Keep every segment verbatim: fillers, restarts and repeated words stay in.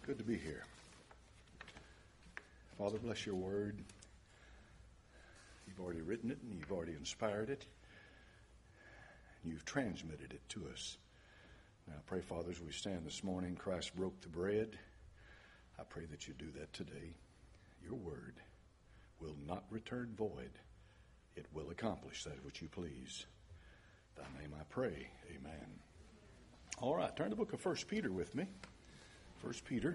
Good to be here. Father, bless your word. You've already written it and you've already inspired it. And you've transmitted it to us. Now I pray, Father, as we stand this morning, Christ broke the bread. I pray that you do that today. Your word will not return void. It will accomplish that which you please. In thy name I pray. Amen. All right, turn to the book of First Peter with me. First Peter.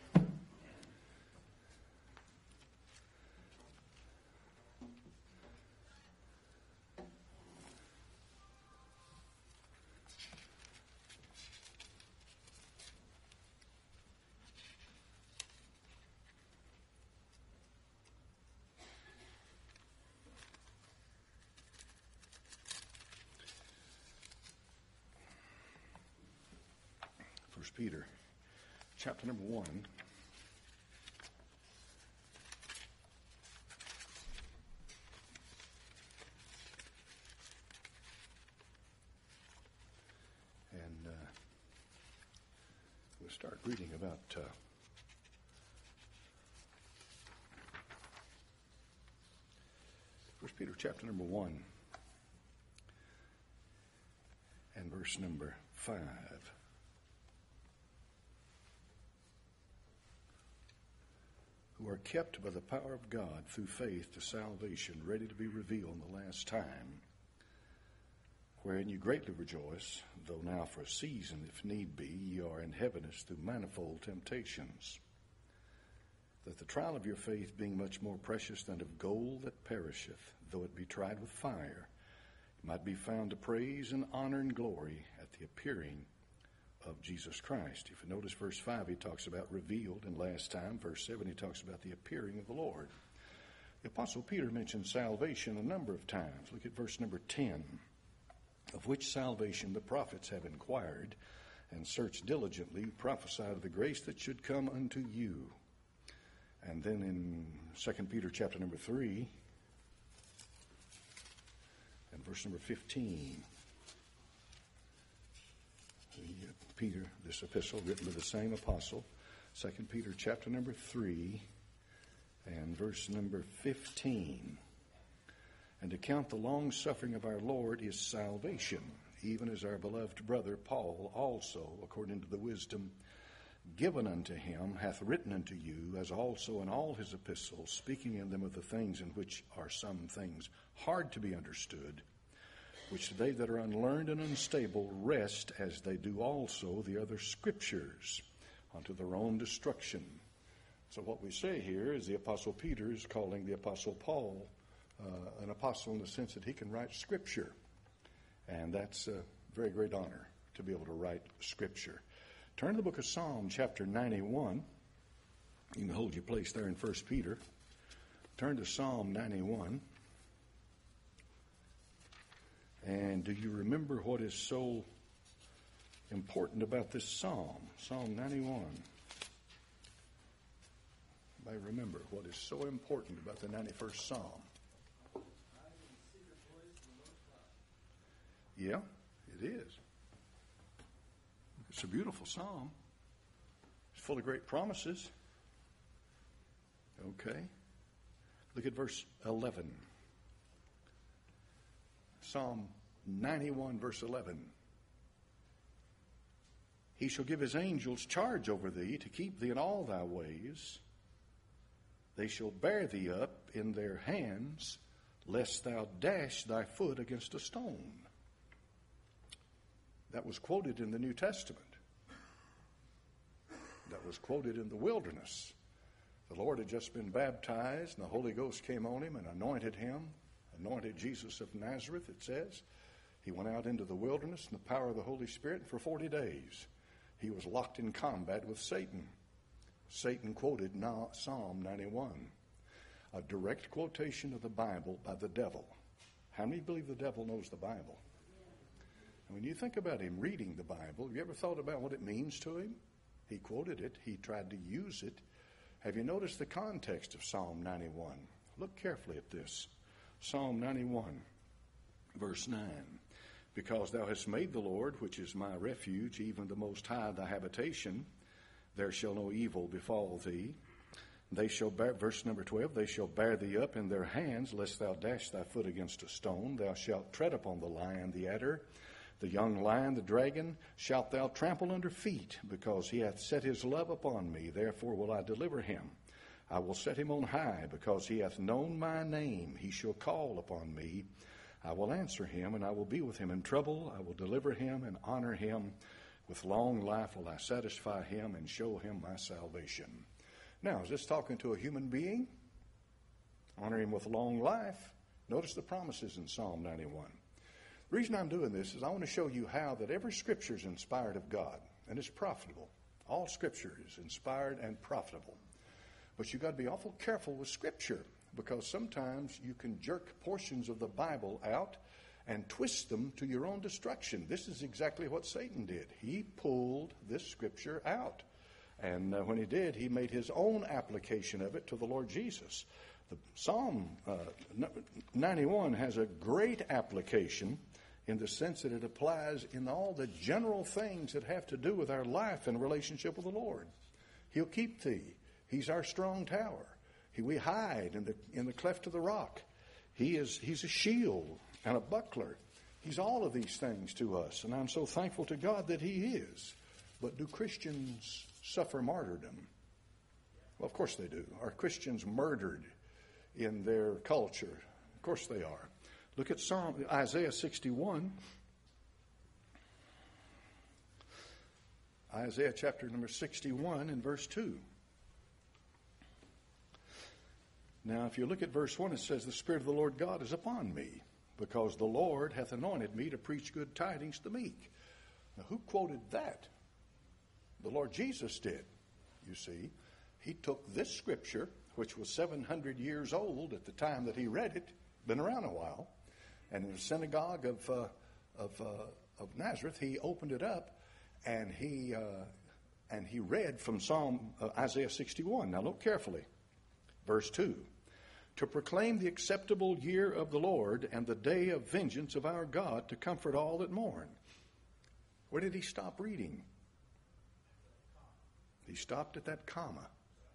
First Peter, chapter number one. And uh, we'll start reading about uh, First Peter, chapter number one, and verse number five. Who are kept by the power of God through faith to salvation, ready to be revealed in the last time, wherein you greatly rejoice, though now for a season, if need be, ye are in heaviness through manifold temptations, that the trial of your faith, being much more precious than of gold that perisheth, though it be tried with fire, might be found to praise and honor and glory at the appearing of Jesus Christ. If you notice verse five, he talks about revealed in last time. Verse seven, he talks about the appearing of the Lord. The Apostle Peter mentioned salvation a number of times. Look at verse number ten. Of which salvation the prophets have inquired and searched diligently, prophesied of the grace that should come unto you. And then in Second Peter chapter number three and verse number fifteen. Peter, this epistle written to the same apostle, Second Peter chapter number three and verse number fifteen. And to count the long suffering of our Lord is salvation, even as our beloved brother Paul also, according to the wisdom given unto him, hath written unto you, as also in all his epistles, speaking in them of the things in which are some things hard to be understood, which they that are unlearned and unstable rest, as they do also the other scriptures, unto their own destruction. So what we say here is the Apostle Peter is calling the Apostle Paul uh, an apostle in the sense that he can write scripture. And that's a very great honor to be able to write scripture. Turn to the book of Psalm chapter ninety-one. You can hold your place there in First Peter. Turn to Psalm ninety-one. And do you remember what is so important about this psalm? Psalm ninety-one. Everybody remember what is so important about the ninety-first psalm? Yeah, it is. It's a beautiful psalm. It's full of great promises. Okay. Look at verse eleven. Psalm ninety-one, verse eleven. He shall give his angels charge over thee to keep thee in all thy ways. They shall bear thee up in their hands, lest thou dash thy foot against a stone. That was quoted in the New Testament. That was quoted in the wilderness. The Lord had just been baptized, and the Holy Ghost came on him and anointed him. Anointed Jesus of Nazareth, it says. He went out into the wilderness in the power of the Holy Spirit, and for forty days he was locked in combat with Satan. Satan quoted Psalm ninety-one, a direct quotation of the Bible by the devil. How many believe the devil knows the Bible? And when you think about him reading the Bible, have you ever thought about what it means to him? He quoted it. He tried to use it. Have you noticed the context of Psalm ninety-one? Look carefully at this. Psalm ninety-one, verse nine. Because thou hast made the Lord, which is my refuge, even the Most High, thy habitation, there shall no evil befall thee. They shall bear, verse number twelve, they shall bear thee up in their hands, lest thou dash thy foot against a stone. Thou shalt tread upon the lion, the adder, the young lion, the dragon, shalt thou trample under feet, because he hath set his love upon me. Therefore will I deliver him. I will set him on high, because he hath known my name. He shall call upon me. I will answer him, and I will be with him in trouble. I will deliver him and honor him. With long life will I satisfy him and show him my salvation. Now, is this talking to a human being? Honor him with long life. Notice the promises in Psalm ninety-one. The reason I'm doing this is I want to show you how that every scripture is inspired of God and is profitable. All scripture is inspired and profitable. But you've got to be awful careful with scripture, because sometimes you can jerk portions of the Bible out and twist them to your own destruction. This is exactly what Satan did. He pulled this scripture out. And uh, when he did, he made his own application of it to the Lord Jesus. The Psalm uh, ninety-one has a great application in the sense that it applies in all the general things that have to do with our life and relationship with the Lord. He'll keep thee. He's our strong tower. He, we hide in the in the cleft of the rock. He is he's a shield and a buckler. He's all of these things to us, and I'm so thankful to God that he is. But do Christians suffer martyrdom? Well, of course they do. Are Christians murdered in their culture? Of course they are. Look at Psalm Isaiah sixty-one. Isaiah chapter number sixty-one and verse two. Now, if you look at verse one, it says, the Spirit of the Lord God is upon me, because the Lord hath anointed me to preach good tidings to the meek. Now, who quoted that? The Lord Jesus did, you see. He took this scripture, which was seven hundred years old at the time that he read it, been around a while, and in the synagogue of uh, of, uh, of Nazareth, he opened it up, and he uh, and he read from Psalm uh, Isaiah sixty-one. Now look carefully, verse two. To proclaim the acceptable year of the Lord and the day of vengeance of our God, to comfort all that mourn. Where did he stop reading? He stopped at that comma.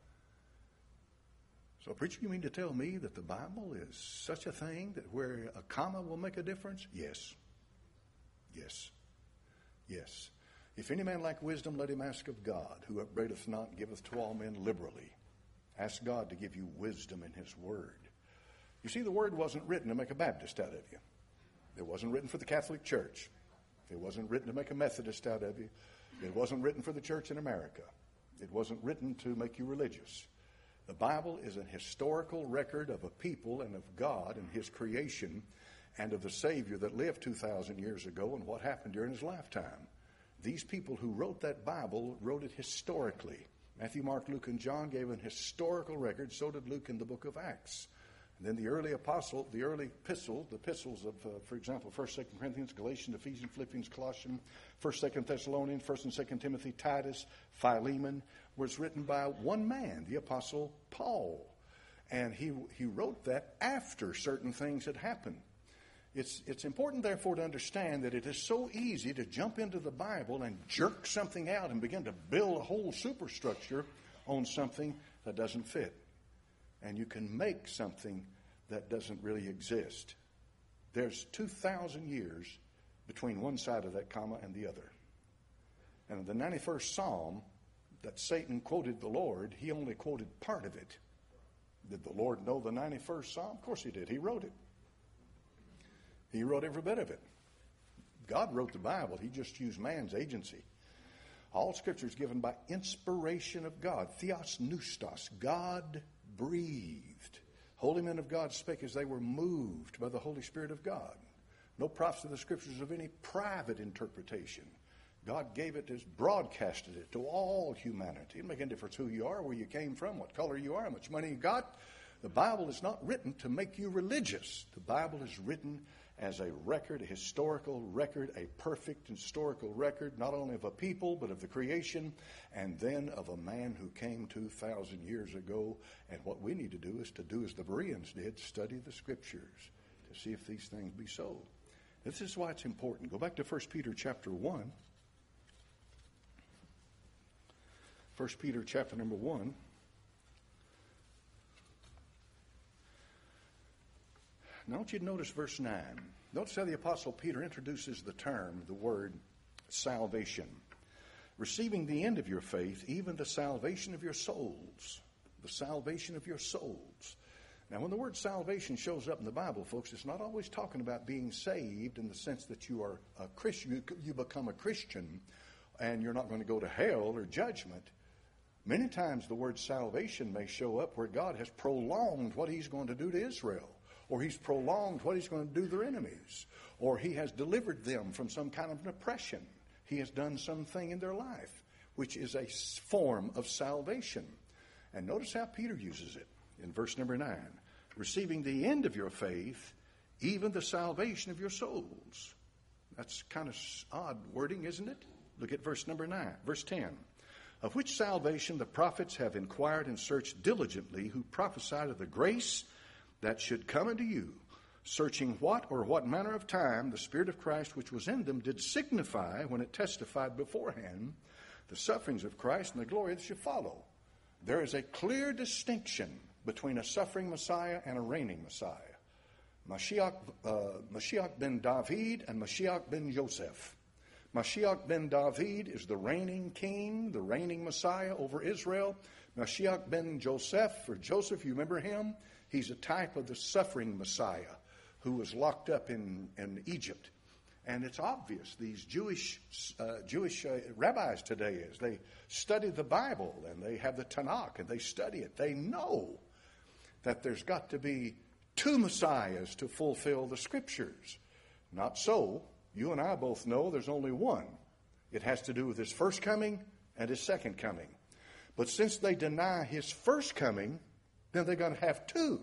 So, preacher, you mean to tell me that the Bible is such a thing that where a comma will make a difference? Yes. Yes. Yes. If any man lack wisdom, let him ask of God, who upbraideth not and giveth to all men liberally. Ask God to give you wisdom in his word. You see, the word wasn't written to make a Baptist out of you. It wasn't written for the Catholic Church. It wasn't written to make a Methodist out of you. It wasn't written for the church in America. It wasn't written to make you religious. The Bible is an historical record of a people and of God and his creation and of the Savior that lived two thousand years ago and what happened during his lifetime. These people who wrote that Bible wrote it historically. Matthew, Mark, Luke, and John gave an historical record. So did Luke in the book of Acts. And then the early apostle, the early epistles, the epistles of, uh, for example, First, Second Corinthians, Galatians, Ephesians, Philippians, Colossians, First, Second Thessalonians, First and Second Timothy, Titus, Philemon, was written by one man, the apostle Paul. And he he wrote that after certain things had happened. It's it's important, therefore, to understand that it is so easy to jump into the Bible and jerk something out and begin to build a whole superstructure on something that doesn't fit. And you can make something that doesn't really exist. There's two thousand years between one side of that comma and the other. And in the ninety-first Psalm that Satan quoted the Lord, he only quoted part of it. Did the Lord know the ninety-first Psalm? Of course he did. He wrote it. He wrote every bit of it. God wrote the Bible. He just used man's agency. All Scripture is given by inspiration of God. Theos neustos. God breathed. Holy men of God spake as they were moved by the Holy Spirit of God. No prophets of the Scriptures of any private interpretation. God gave it, as broadcasted it to all humanity. It doesn't make any difference who you are, where you came from, what color you are, how much money you got. The Bible is not written to make you religious. The Bible is written as a record, a historical record, a perfect historical record, not only of a people, but of the creation, and then of a man who came two thousand years ago. And what we need to do is to do as the Bereans did, study the Scriptures to see if these things be so. This is why it's important. Go back to First Peter chapter one. First Peter chapter number one. Now I want you to notice verse nine. Notice how the Apostle Peter introduces the term, the word salvation. Receiving the end of your faith, even the salvation of your souls. The salvation of your souls. Now, when the word salvation shows up in the Bible, folks, it's not always talking about being saved in the sense that you are a Christian, you become a Christian, and you're not going to go to hell or judgment. Many times the word salvation may show up where God has prolonged what he's going to do to Israel, or he's prolonged what he's going to do to their enemies, or he has delivered them from some kind of an oppression. He has done something in their life, which is a form of salvation. And notice how Peter uses it in verse number nine. Receiving the end of your faith, even the salvation of your souls. That's kind of odd wording, isn't it? Look at verse number nine, verse ten. Of which salvation the prophets have inquired and searched diligently, who prophesied of the grace that should come unto you, searching what or what manner of time the Spirit of Christ which was in them did signify when it testified beforehand the sufferings of Christ and the glory that should follow. There is a clear distinction between a suffering Messiah and a reigning Messiah. Mashiach, uh, Mashiach ben David and Mashiach ben Joseph. Mashiach ben David is the reigning king, the reigning Messiah over Israel. Mashiach ben Joseph, or Joseph, you remember him? He's a type of the suffering Messiah who was locked up in, in Egypt. And it's obvious, these Jewish uh, Jewish uh, rabbis today, as they study the Bible and they have the Tanakh and they study it, they know that there's got to be two Messiahs to fulfill the Scriptures. Not so. You and I both know there's only one. It has to do with his first coming and his second coming. But since they deny his first coming, then they're going to have two.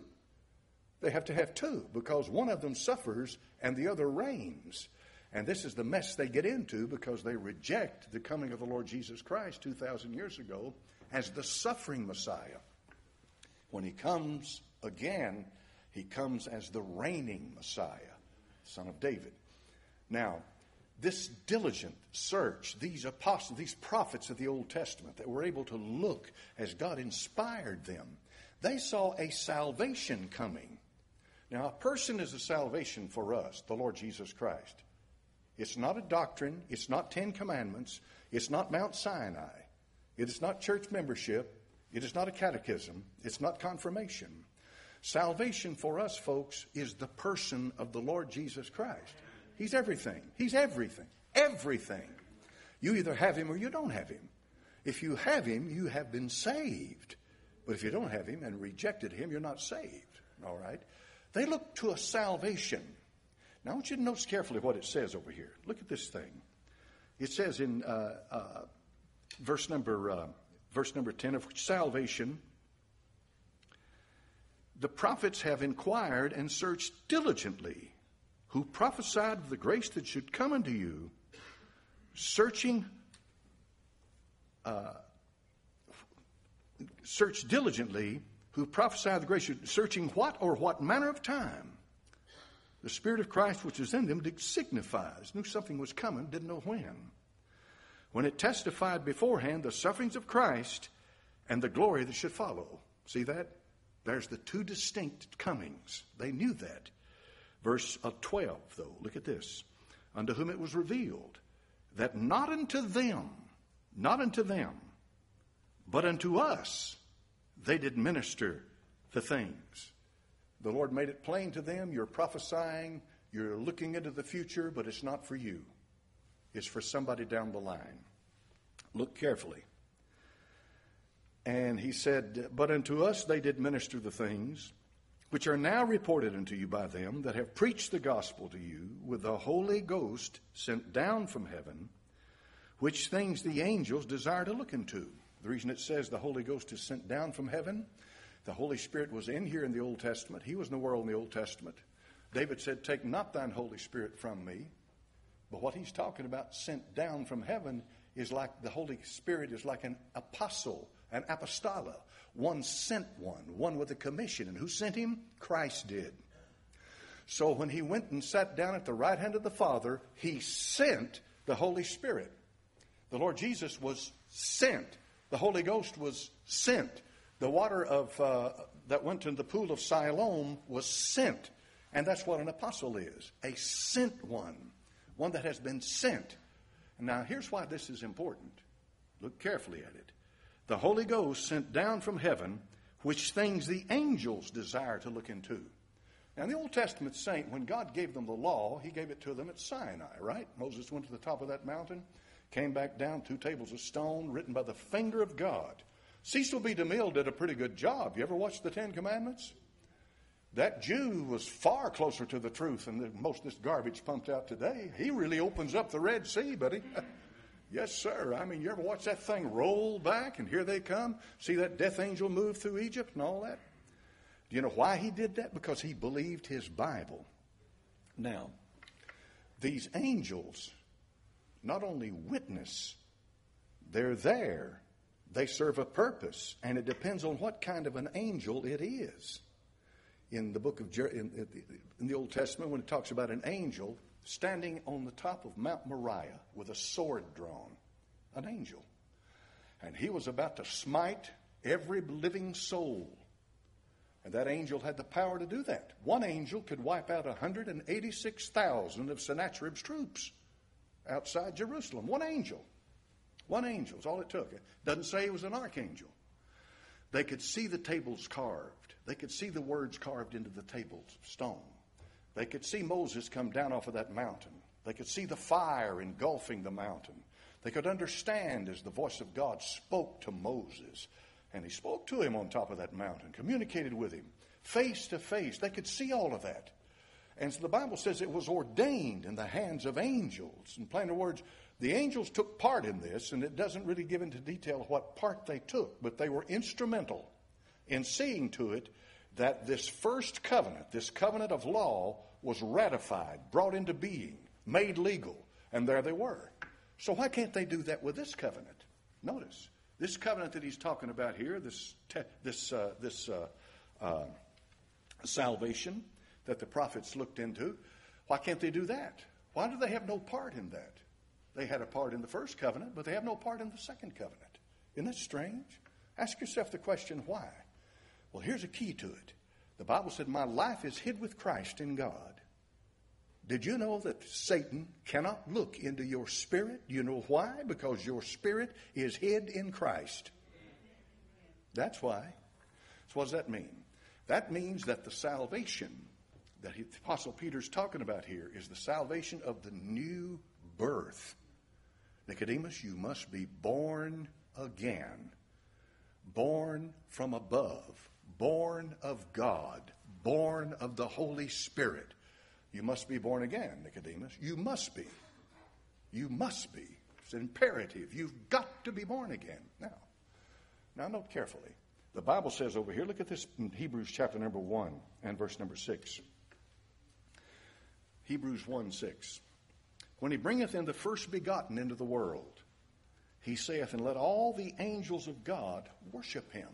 They have to have two because one of them suffers and the other reigns. And this is the mess they get into because they reject the coming of the Lord Jesus Christ two thousand years ago as the suffering Messiah. When he comes again, he comes as the reigning Messiah, son of David. Now, this diligent search, these apostles, these prophets of the Old Testament that were able to look as God inspired them, they saw a salvation coming. Now, a person is a salvation for us, the Lord Jesus Christ. It's not a doctrine. It's not Ten Commandments. It's not Mount Sinai. It is not church membership. It is not a catechism. It's not confirmation. Salvation for us, folks, is the person of the Lord Jesus Christ. He's everything. He's everything. Everything. You either have him or you don't have him. If you have him, you have been saved. But if you don't have him and rejected him, you're not saved. All right? They look to a salvation. Now, I want you to notice carefully what it says over here. Look at this thing. It says in uh, uh, verse number uh, verse number ten, of which salvation the prophets have inquired and searched diligently, who prophesied of the grace that should come unto you, searching, uh, search diligently, who prophesied of the grace, searching what or what manner of time the Spirit of Christ which was in them did signifies. Knew something was coming, didn't know when. When it testified beforehand the sufferings of Christ and the glory that should follow. See that? There's the two distinct comings. They knew that. Verse twelve, though, look at this. Unto whom it was revealed that not unto them, not unto them, but unto us they did minister the things. The Lord made it plain to them, you're prophesying, you're looking into the future, but it's not for you. It's for somebody down the line. Look carefully. And he said, but unto us they did minister the things which are now reported unto you by them that have preached the gospel to you with the Holy Ghost sent down from heaven, which things the angels desire to look into. The reason it says the Holy Ghost is sent down from heaven, the Holy Spirit was in here in the Old Testament. He was nowhere in the Old Testament. David said, take not thine Holy Spirit from me. But what he's talking about, sent down from heaven, is like the Holy Spirit is like an apostle, an apostola, one sent one, one with a commission. And who sent him? Christ did. So when he went and sat down at the right hand of the Father, he sent the Holy Spirit. The Lord Jesus was sent The Holy Ghost was sent. The water of uh, that went to the pool of Siloam was sent. And that's what an apostle is, a sent one, one that has been sent. Now, here's why this is important. Look carefully at it. The Holy Ghost sent down from heaven, which things the angels desire to look into. Now, in the Old Testament saint, when God gave them the law, he gave it to them at Sinai, right? Moses went to the top of that mountain, came back down, two tables of stone written by the finger of God. Cecil B. DeMille did a pretty good job. You ever watched the Ten Commandments? That Jew was far closer to the truth than the, most of this garbage pumped out today. He really opens up the Red Sea, buddy. Yes, sir. I mean, you ever watch that thing roll back and here they come? See that death angel move through Egypt and all that? Do you know why he did that? Because he believed his Bible. Now, these angels not only witness, they're there. They serve a purpose, and it depends on what kind of an angel it is. In the book of Jer- in, in the Old Testament, when it talks about an angel standing on the top of Mount Moriah with a sword drawn, an angel, and he was about to smite every living soul, and that angel had the power to do that. One angel could wipe out one hundred eighty-six thousand of Sennacherib's troops outside Jerusalem. One angel. One angel is all it took. It doesn't say he was an archangel. They could see the tables carved. They could see the words carved into the tables of stone. They could see Moses come down off of that mountain. They could see the fire engulfing the mountain. They could understand as the voice of God spoke to Moses. And he spoke to him on top of that mountain, communicated with him face to face. They could see all of that. And so the Bible says it was ordained in the hands of angels. In plain words, the angels took part in this, and it doesn't really give into detail what part they took, but they were instrumental in seeing to it that this first covenant, this covenant of law, was ratified, brought into being, made legal, and there they were. So why can't they do that with this covenant? Notice, this covenant that he's talking about here, this te- this uh, this uh, uh, salvation that the prophets looked into, why can't they do that? Why do they have no part in that? They had a part in the first covenant, but they have no part in the second covenant. Isn't that strange? Ask yourself the question, why? Well, here's a key to it. The Bible said, my life is hid with Christ in God. Did you know that Satan cannot look into your spirit? You know why? Because your spirit is hid in Christ. That's why. So what does that mean? That means that the salvation that the Apostle Peter's talking about here is the salvation of the new birth. Nicodemus, you must be born again. Born from above. Born of God. Born of the Holy Spirit. You must be born again, Nicodemus. You must be. You must be. It's an imperative. You've got to be born again. Now, now note carefully. The Bible says over here, look at this in Hebrews chapter number one and verse number six. Hebrews one six. When he bringeth in the first begotten into the world, he saith, and let all the angels of God worship him.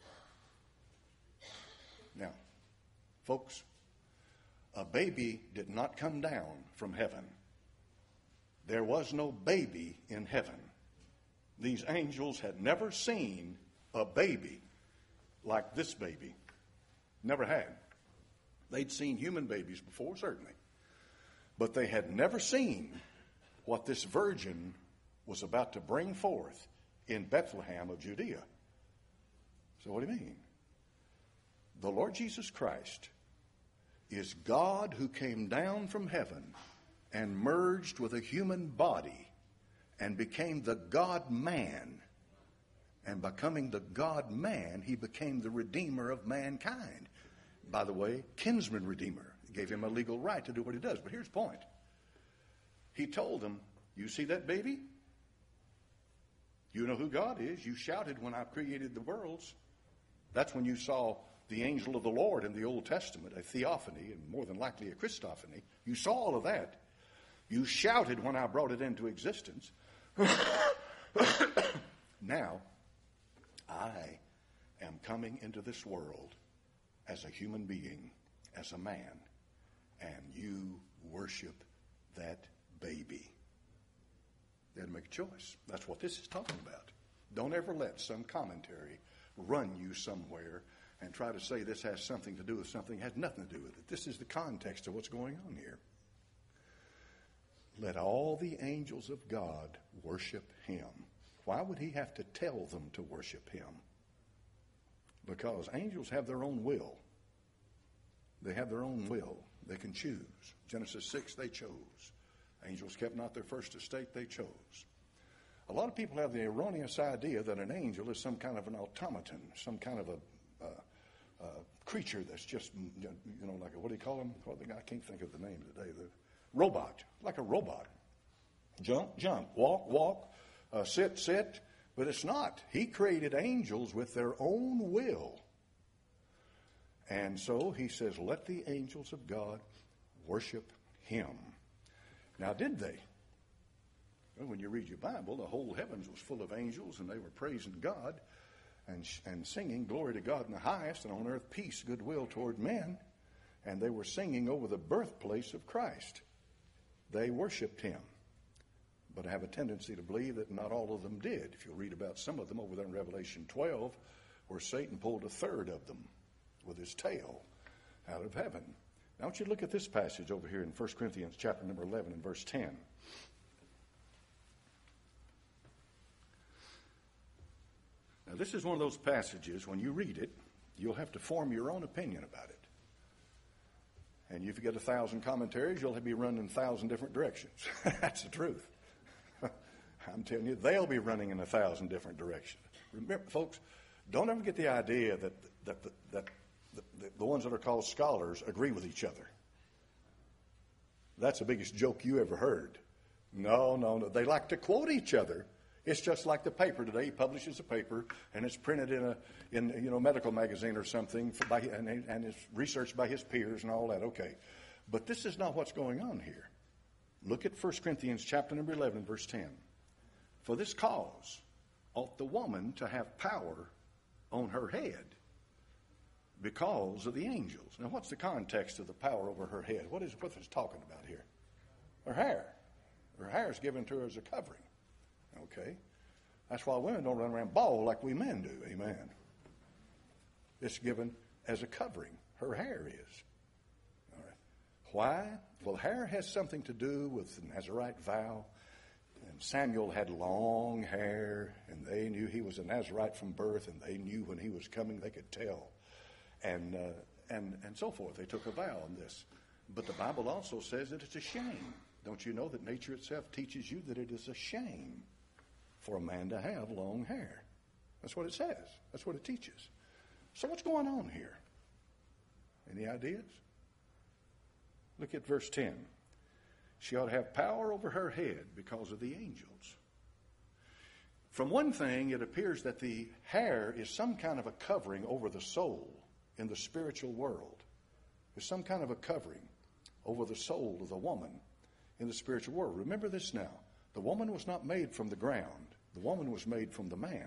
Now, folks, a baby did not come down from heaven. There was no baby in heaven. These angels had never seen a baby like this baby. Never had. They'd seen human babies before, certainly. But they had never seen what this virgin was about to bring forth in Bethlehem of Judea. So what do you mean? The Lord Jesus Christ is God who came down from heaven and merged with a human body and became the God-man. And becoming the God-man, he became the Redeemer of mankind. By the way, kinsman redeemer. Gave him a legal right to do what he does. But here's the point. He told them, you see that baby? You know who God is. You shouted when I created the worlds. That's when you saw the angel of the Lord in the Old Testament, a theophany, and more than likely a Christophany. You saw all of that. You shouted when I brought it into existence. Now, I am coming into this world as a human being, as a man. And you worship that baby. They had to make a choice. That's what this is talking about. Don't ever let some commentary run you somewhere and try to say this has something to do with something. It has nothing to do with it. This is the context of what's going on here. Let all the angels of God worship him. Why would he have to tell them to worship him? Because angels have their own will. They have their own will. They can choose. Genesis six, they chose. Angels kept not their first estate, they chose. A lot of people have the erroneous idea that an angel is some kind of an automaton, some kind of a, uh, uh, creature that's just, you know, like a, what do you call them? Well, I can't think of the name today. The robot, like a robot. Jump, jump, walk, walk, uh, sit, sit. But it's not. He created angels with their own will. And so he says, let the angels of God worship him. Now, did they? Well, when you read your Bible, the whole heavens was full of angels, and they were praising God and, and singing glory to God in the highest, and on earth peace, goodwill toward men. And they were singing over the birthplace of Christ. They worshiped him. But I have a tendency to believe that not all of them did. If you'll read about some of them over there in Revelation twelve, where Satan pulled a third of them with his tail out of heaven. Now I want you to look at this passage over here in First Corinthians chapter number eleven and verse ten. Now this is one of those passages, when you read it, you'll have to form your own opinion about it. And if you get a thousand commentaries, you'll be running in a thousand different directions. That's the truth. I'm telling you, they'll be running in a thousand different directions. Remember, folks, don't ever get the idea that that the, that the, the ones that are called scholars agree with each other. That's the biggest joke you ever heard. No, no, no. They like to quote each other. It's just like the paper today. He publishes a paper, and it's printed in a in you know medical magazine or something, for by, and, and it's researched by his peers and all that. Okay, but this is not what's going on here. Look at First Corinthians chapter number eleven, verse ten. For this cause ought the woman to have power on her head because of the angels. Now, what's the context of the power over her head? What is what it's talking about here? Her hair. Her hair is given to her as a covering. Okay? That's why women don't run around bald like we men do. Amen. It's given as a covering. Her hair is. All right. Why? Well, hair has something to do with the Nazirite vow. And Samuel had long hair, and they knew he was a Nazirite from birth, and they knew when he was coming, they could tell. And, uh, and, and so forth. They took a vow on this. But the Bible also says that it's a shame. Don't you know that nature itself teaches you that it is a shame for a man to have long hair? That's what it says. That's what it teaches. So what's going on here? Any ideas? Look at verse ten. She ought to have power over her head because of the angels. From one thing, it appears that the hair is some kind of a covering over the soul in the spiritual world. There's some kind of a covering over the soul of the woman in the spiritual world. Remember this now. The woman was not made from the ground. The woman was made from the man.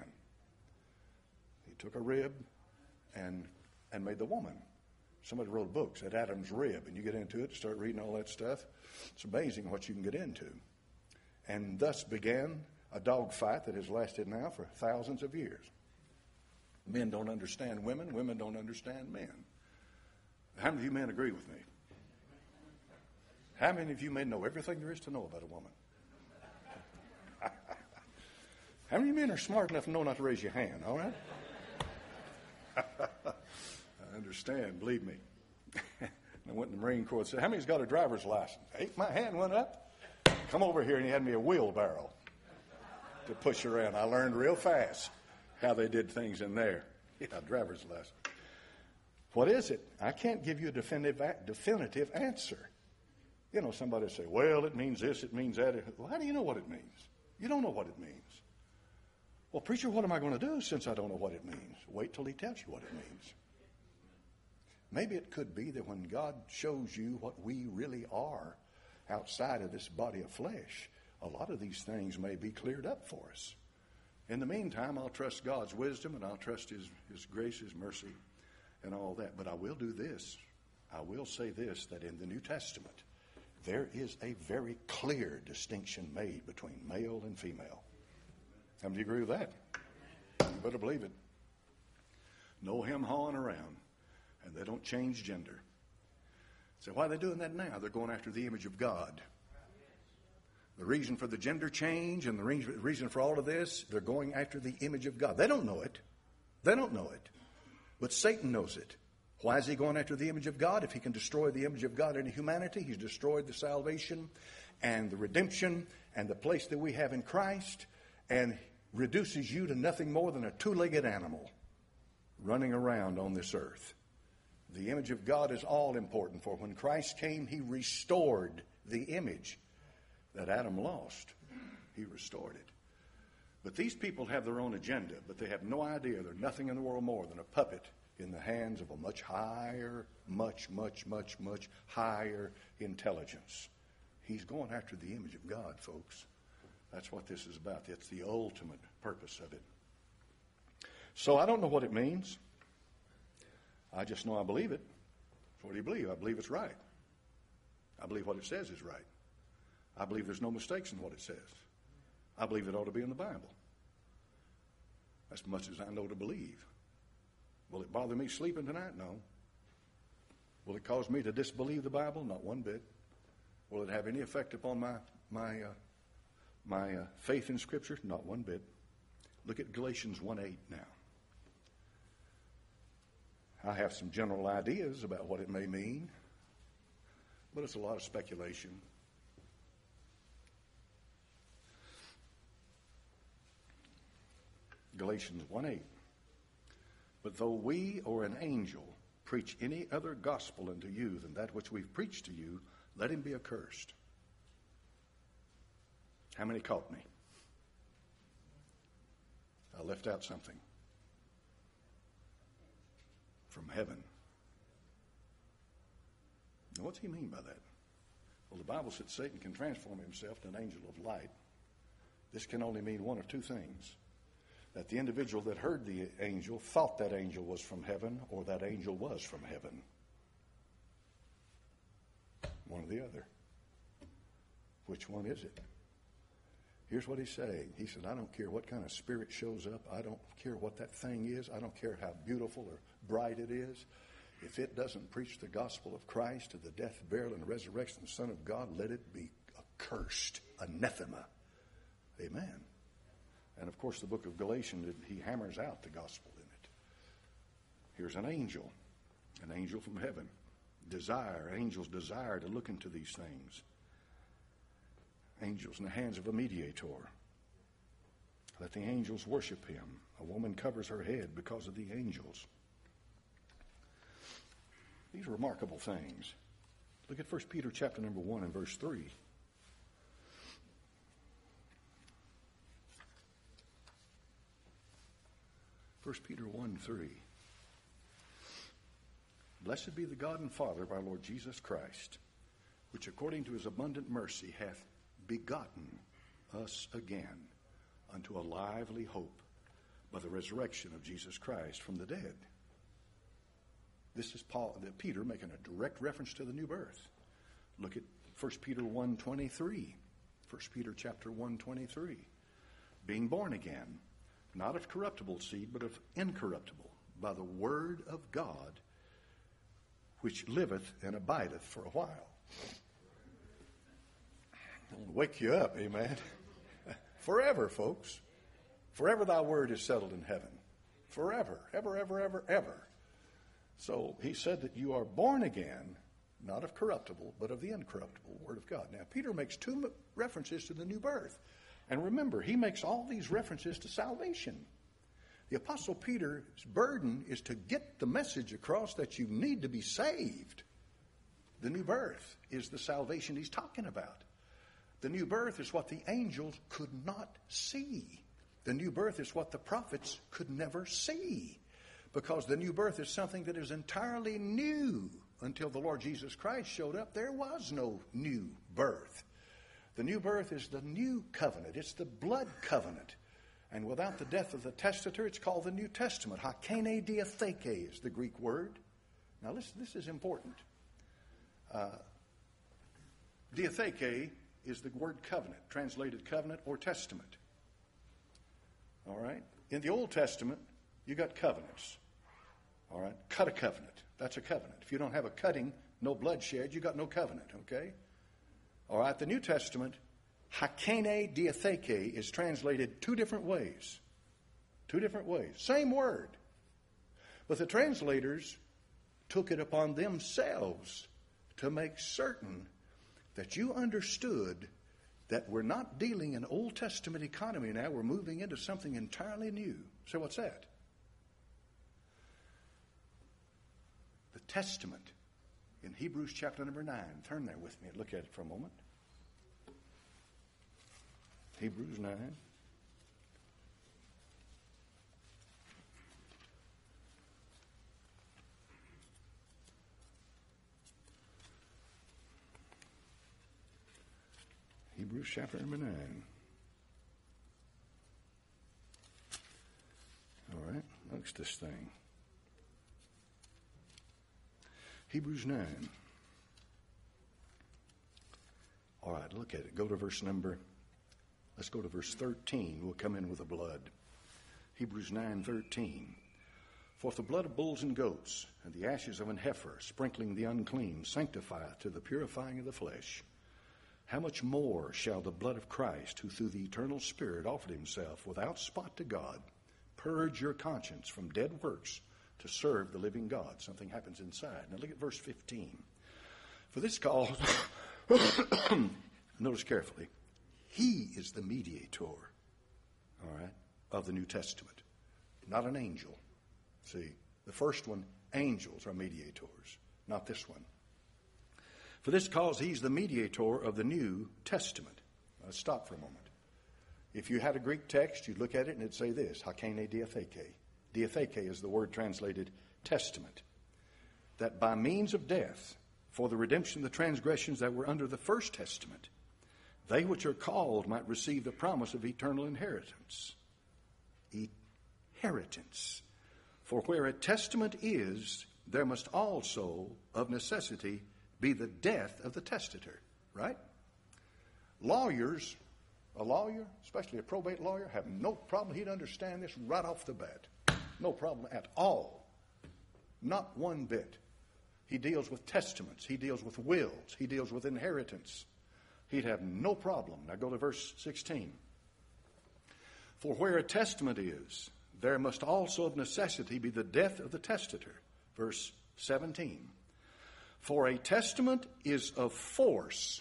He took a rib and and made the woman. Somebody wrote books at Adam's Rib, and you get into it, start reading all that stuff. It's amazing what you can get into. And thus began a dogfight that has lasted now for thousands of years. Men don't understand women. Women don't understand men. How many of you men agree with me? How many of you men know everything there is to know about a woman? How many men are smart enough to know not to raise your hand, all right? I understand, believe me. I went in the Marine Corps and said, how many's got a driver's license? Hey, my hand went up. Come over here, and he had me a wheelbarrow to push around. I learned real fast how they did things in there. Yeah, driver's license. What is it? I can't give you a definitive, definitive answer. You know, somebody will say, well, it means this, it means that. Well, how do you know what it means? You don't know what it means. Well, preacher, what am I going to do since I don't know what it means? Wait till he tells you what it means. Maybe it could be that when God shows you what we really are outside of this body of flesh, a lot of these things may be cleared up for us. In the meantime, I'll trust God's wisdom, and I'll trust his, his grace, his mercy, and all that. But I will do this. I will say this, that in the New Testament, there is a very clear distinction made between male and female. How many of you agree with that? You better believe it. No hem-hawing around. And they don't change gender. So why are they doing that now? They're going after the image of God. The reason for the gender change and the reason for all of this, they're going after the image of God. They don't know it. They don't know it. But Satan knows it. Why is he going after the image of God? If he can destroy the image of God in humanity, he's destroyed the salvation and the redemption and the place that we have in Christ, and reduces you to nothing more than a two-legged animal running around on this earth. The image of God is all important, for when Christ came, he restored the image that Adam lost. He restored it. But these people have their own agenda, but they have no idea they're nothing in the world more than a puppet in the hands of a much higher, much, much, much, much higher intelligence. He's going after the image of God, folks. That's what this is about. That's the ultimate purpose of it. So I don't know what it means. I just know I believe it. So what do you believe? I believe it's right. I believe what it says is right. I believe there's no mistakes in what it says. I believe it ought to be in the Bible. As much as I know to believe. Will it bother me sleeping tonight? No. Will it cause me to disbelieve the Bible? Not one bit. Will it have any effect upon my my uh, my uh, faith in Scripture? Not one bit. Look at Galatians one eight now. I have some general ideas about what it may mean, but it's a lot of speculation. Galatians one eight. But though we or an angel preach any other gospel unto you than that which we've preached to you, let him be accursed. How many caught me? I left out something. From heaven. Now, what's he mean by that? Well, the Bible said Satan can transform himself to an angel of light. This can only mean one of two things. That the individual that heard the angel thought that angel was from heaven, or that angel was from heaven. One or the other. Which one is it? Here's what he's saying. He said, I don't care what kind of spirit shows up. I don't care what that thing is. I don't care how beautiful or bright it is. If it doesn't preach the gospel of Christ to the death, burial, and resurrection of the Son of God, let it be accursed, anathema. Amen. And of course, the book of Galatians, he hammers out the gospel in it. Here's an angel, an angel from heaven. Desire, angels desire to look into these things. Angels in the hands of a mediator. Let the angels worship him. A woman covers her head because of the angels. These are remarkable things. Look at First Peter chapter number one and verse three. First Peter one three. Blessed be the God and Father of our Lord Jesus Christ, which according to his abundant mercy hath begotten us again unto a lively hope by the resurrection of Jesus Christ from the dead. This is Paul, Peter making a direct reference to the new birth. Look at First Peter one twenty-three. First Peter chapter one twenty-three. Being born again, not of corruptible seed, but of incorruptible, by the word of God, which liveth and abideth for a while. I'll wake you up, amen. Forever, folks. Forever thy word is settled in heaven. Forever, ever, ever, ever, ever. So he said that you are born again, not of corruptible, but of the incorruptible word of God. Now, Peter makes two references to the new birth. And remember, he makes all these references to salvation. The Apostle Peter's burden is to get the message across that you need to be saved. The new birth is the salvation he's talking about. The new birth is what the angels could not see. The new birth is what the prophets could never see. Because the new birth is something that is entirely new. Until the Lord Jesus Christ showed up, there was no new birth. The new birth is the new covenant. It's the blood covenant. And without the death of the testator, it's called the New Testament. Hakene diatheke is the Greek word. Now listen, this is important. Uh, diatheke is the word covenant, translated covenant or testament. All right? In the Old Testament, you got covenants. All right? Cut a covenant. That's a covenant. If you don't have a cutting, no bloodshed, you got no covenant, okay? All right? The New Testament, hakene diatheke, is translated two different ways. Two different ways. Same word. But the translators took it upon themselves to make certain that you understood that we're not dealing in Old Testament economy now. We're moving into something entirely new. So what's that? The Testament in Hebrews chapter number nine. Turn there with me and look at it for a moment. Hebrews nine. Hebrews chapter number nine. All right, looks this thing. Hebrews nine. All right, look at it. Go to verse number, let's go to verse thirteen. We'll come in with the blood. Hebrews nine thirteen. For if the blood of bulls and goats and the ashes of an heifer, sprinkling the unclean, sanctifieth to the purifying of the flesh, how much more shall the blood of Christ, who through the eternal Spirit offered himself without spot to God, purge your conscience from dead works to serve the living God? Something happens inside. Now look at verse fifteen. For this cause, notice carefully, he is the mediator, all right, of the New Testament, not an angel. See, the first one, angels are mediators, not this one. For this cause, he's the mediator of the New Testament. Let's stop for a moment. If you had a Greek text, you'd look at it and it'd say this, hakene diatheke. Diatheke is the word translated testament. That by means of death, for the redemption of the transgressions that were under the first testament, they which are called might receive the promise of eternal inheritance. Inheritance. For where a testament is, there must also, of necessity, be the death of the testator, right? Lawyers, a lawyer, especially a probate lawyer, have no problem. He'd understand this right off the bat. No problem at all. Not one bit. He deals with testaments. He deals with wills. He deals with inheritance. He'd have no problem. Now go to verse sixteen. For where a testament is, there must also of necessity be the death of the testator. Verse seventeen. For a testament is of force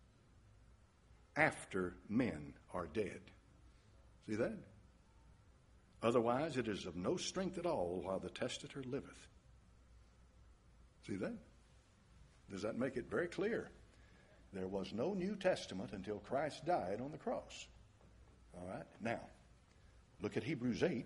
after men are dead. See that? Otherwise it is of no strength at all while the testator liveth. See that? Does that make it very clear? There was no New Testament until Christ died on the cross. All right? Now, look at Hebrews eight,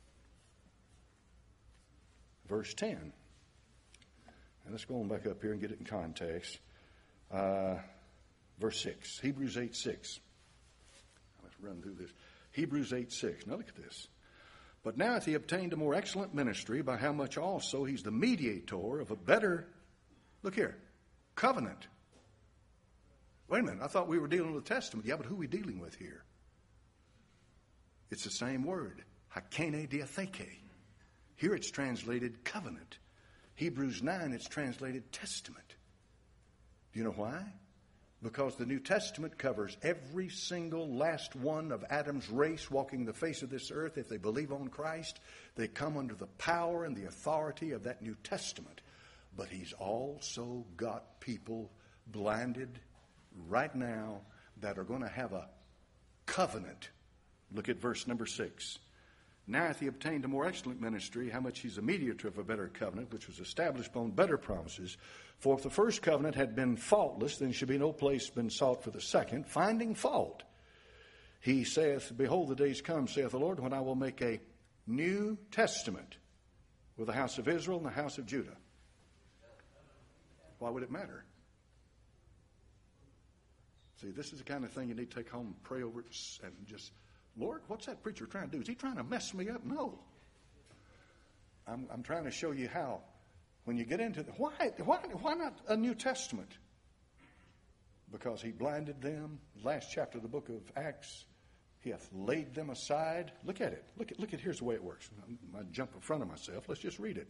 verse ten. And let's go on back up here and get it in context. Uh, verse six. Hebrews eight six. Let's run through this. Hebrews eight six. Now look at this. But now hath he obtained a more excellent ministry, by how much also he's the mediator of a better, look here, covenant. Wait a minute, I thought we were dealing with the Testament. Yeah, but who are we dealing with here? It's the same word, hakene diatheke. Here it's translated covenant. Hebrews nine, it's translated testament. Do you know why? Because the New Testament covers every single last one of Adam's race walking the face of this earth. If they believe on Christ, they come under the power and the authority of that New Testament. But he's also got people blinded right now that are going to have a covenant. Look at verse number six. Now hath he obtained a more excellent ministry, how much he's a mediator of a better covenant, which was established upon better promises. For if the first covenant had been faultless, then should be no place been sought for the second, finding fault. He saith, Behold, the days come, saith the Lord, when I will make a new testament with the house of Israel and the house of Judah. Why would it matter? See, this is the kind of thing you need to take home and pray over it and just, Lord, what's that preacher trying to do? Is he trying to mess me up? No. I'm, I'm trying to show you how. When you get into the, why, why, why not a New Testament? Because he blinded them. Last chapter of the book of Acts, He hath laid them aside. Look at it. Look at, look at, here's the way it works. I jump in front of myself. Let's just read it.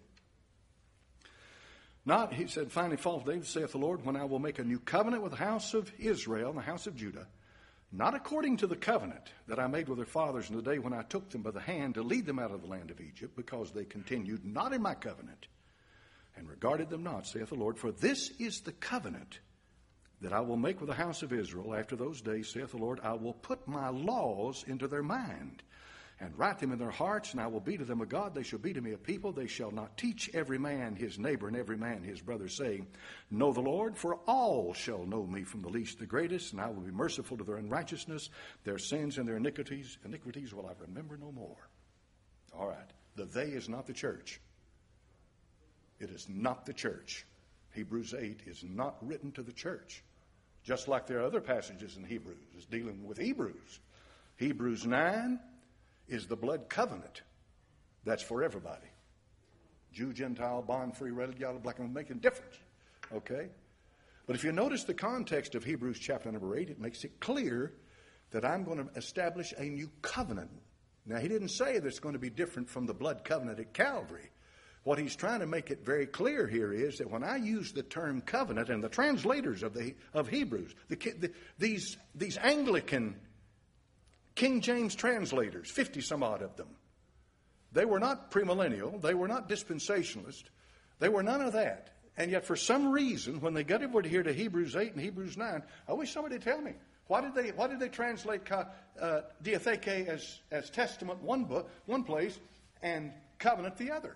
Not, he said, finally, fall David, saith the Lord, when I will make a new covenant with the house of Israel and the house of Judah, not according to the covenant that I made with their fathers in the day when I took them by the hand to lead them out of the land of Egypt, because they continued not in my covenant and regarded them not, saith the Lord. For this is the covenant that I will make with the house of Israel after those days, saith the Lord. I will put my laws into their mind and write them in their hearts, and I will be to them a God. They shall be to me a people. They shall not teach every man his neighbor and every man his brother, saying, Know the Lord, for all shall know me from the least to the greatest, and I will be merciful to their unrighteousness, their sins and their iniquities. Iniquities will I remember no more. All right. The they is not the church. It is not the church. Hebrews eight is not written to the church. Just like there are other passages in Hebrews. It's dealing with Hebrews. Hebrews nine is the blood covenant. That's for everybody. Jew, Gentile, bond, free, red, yellow, black, and making a difference. Okay? But if you notice the context of Hebrews chapter number eight, it makes it clear that I'm going to establish a new covenant. Now, he didn't say that it's going to be different from the blood covenant at Calvary. What he's trying to make it very clear here is that when I use the term covenant, and the translators of the of Hebrews, the, the, these these Anglican King James translators, fifty some odd of them, they were not premillennial, they were not dispensationalist, they were none of that. And yet for some reason, when they got over here to Hebrews eight and Hebrews nine, I wish somebody would tell me, why did they why did they translate uh, diatheke as, as testament one book, one place, and covenant the other?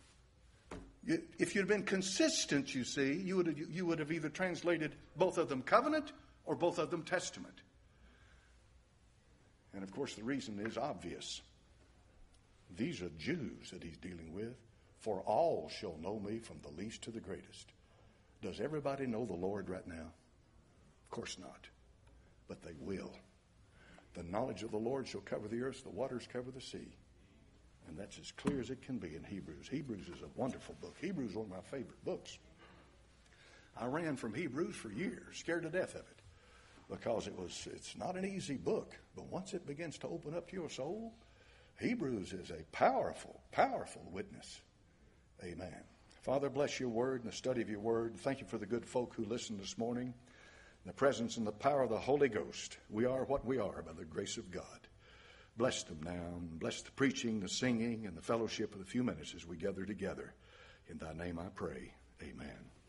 If you'd been consistent, you see, you would have, you would have either translated both of them covenant or both of them testament. And of course, the reason is obvious. These are Jews that he's dealing with. For all shall know me from the least to the greatest. Does everybody know the Lord right now? Of course not. But they will. The knowledge of the Lord shall cover the earth, the waters cover the sea. And that's as clear as it can be in Hebrews. Hebrews is a wonderful book. Hebrews is one of my favorite books. I ran from Hebrews for years, scared to death of it, because it was it's not an easy book. But once it begins to open up to your soul, Hebrews is a powerful, powerful witness. Amen. Father, bless your word and the study of your word. Thank you for the good folk who listened this morning. In the presence and the power of the Holy Ghost, we are what we are by the grace of God. Bless them now, and bless the preaching, the singing, and the fellowship of the few minutes as we gather together. In thy name I pray. Amen.